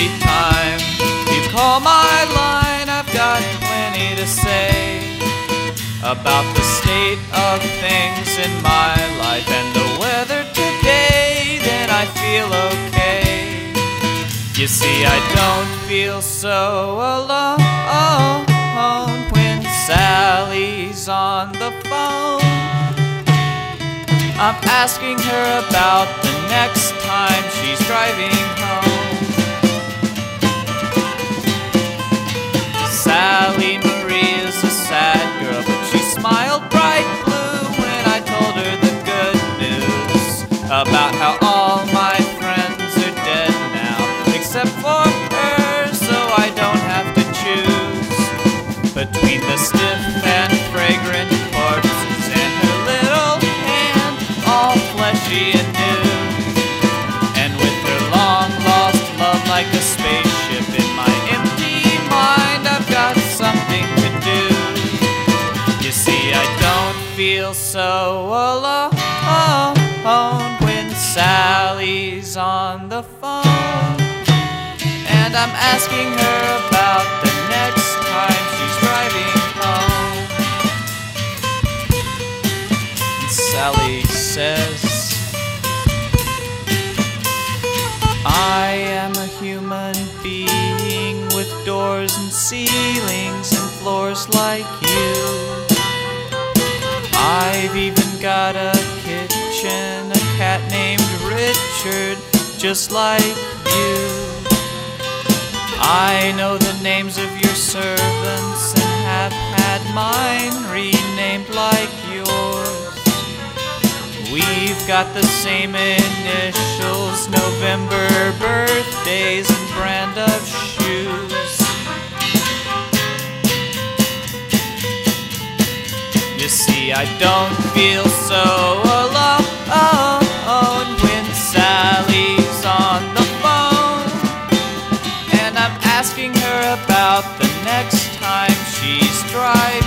every time you call my line. I've got plenty to say about the state of things in my life and the weather today. Then I feel okay. You see, I don't feel so alone when Sally's on the phone. I'm asking her about the next time she's driving home. Sally Marie is a sad girl, but she smiled bright blue when I told her the good news about how all my friends are dead now, except for her, so I don't have to choose between the stiff and fragrant corpses and her little hand, all fleshy and new, and with her long-lost love like a spaceship in my empty mind. I've got something to do. You see, I don't feel so alone when Sally's on the phone, and I'm asking her about the next time she's driving home. And Sally says, I am a human being with doors and ceilings and floors like you. I've even got a kitchen, a cat named Richard, just like you. I know the names of your servants and have had mine renamed like yours. We've got the same initials, November birthdays, and brand of shoes. You see, I don't feel so alone when Sally's on the phone, and I'm asking her about the next time she's driving